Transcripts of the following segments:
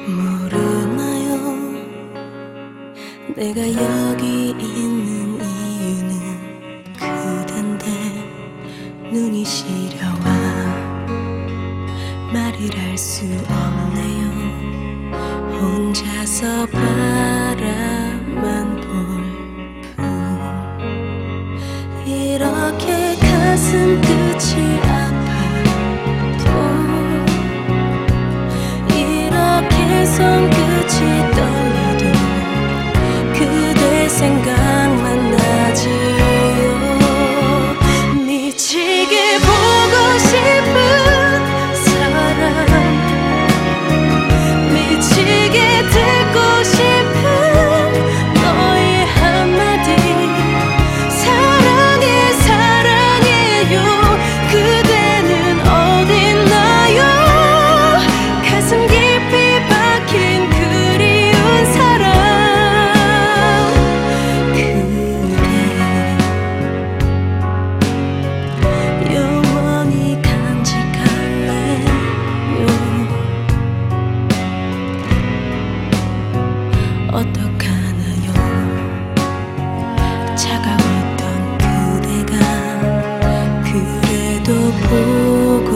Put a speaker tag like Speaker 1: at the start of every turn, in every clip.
Speaker 1: 모르나요? 내가 여기 있는 이유는 그댄데 눈이 시려와 말을 할 수 없네요. 혼자서 바라만 볼 뿐. 이렇게 가슴 끝이 아파도 이렇게 손끝이 떨려도 그대 생각만 나지요. 미치게 보고 싶은 사람, 미치게 듣고 싶은 너의 한마디. 사랑해 사랑해요. 그대는 어딨나요? 가슴 깊이 박힌 그리운 사람. 그대 영원히 간직할래요. 어떡하나요? 차가웠던 그대가 그래도 보고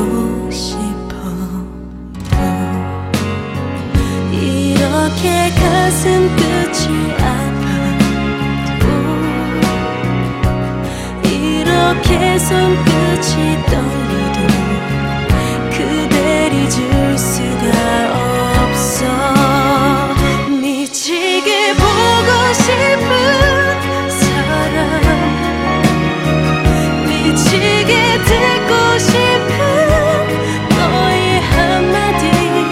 Speaker 1: 싶어도 이렇게 가슴 끝이 아파도 이렇게 손끝이 떨려도 그댈 잊을 수가 없어. 미치게 보고 싶은 사람, 미치게 듣고 싶은 너의 한마디.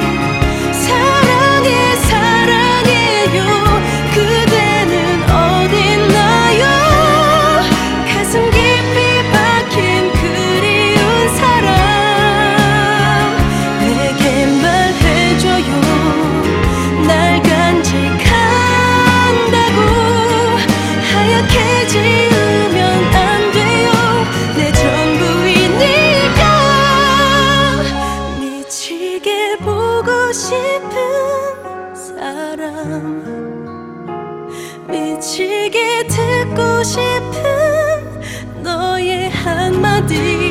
Speaker 1: 사랑해 사랑해요. 그대는 어딨나요? 가슴 깊이 박힌 그리운 사람. 내게 말해줘요. 날 간직한다고 하얗게 지으면 안 돼요. 내 전부이니까. 미치게 보고 싶은 사람, 미치게 듣고 싶은 너의 한마디.